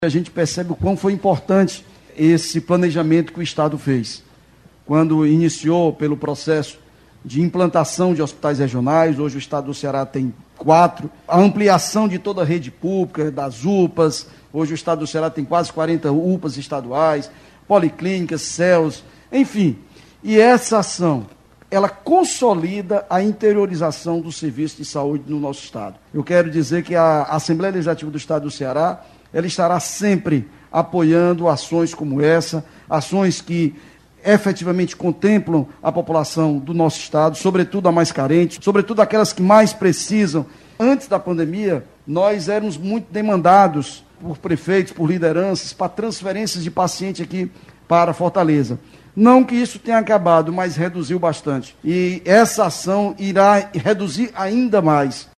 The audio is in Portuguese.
A gente percebe o quão foi importante esse planejamento que o Estado fez. Quando iniciou pelo processo de implantação de hospitais regionais, hoje o Estado do Ceará tem 4, a ampliação de toda a rede pública, das UPAs, hoje o Estado do Ceará tem quase 40 UPAs estaduais, policlínicas, CELS, enfim. E essa ação, ela consolida a interiorização do serviço de saúde no nosso Estado. Eu quero dizer que a Assembleia Legislativa do Estado do Ceará, ela estará sempre apoiando ações como essa, ações que efetivamente contemplam a população do nosso Estado, sobretudo a mais carente, sobretudo aquelas que mais precisam. Antes da pandemia, nós éramos muito demandados por prefeitos, por lideranças, para transferências de paciente aqui para Fortaleza. Não que isso tenha acabado, mas reduziu bastante. E essa ação irá reduzir ainda mais.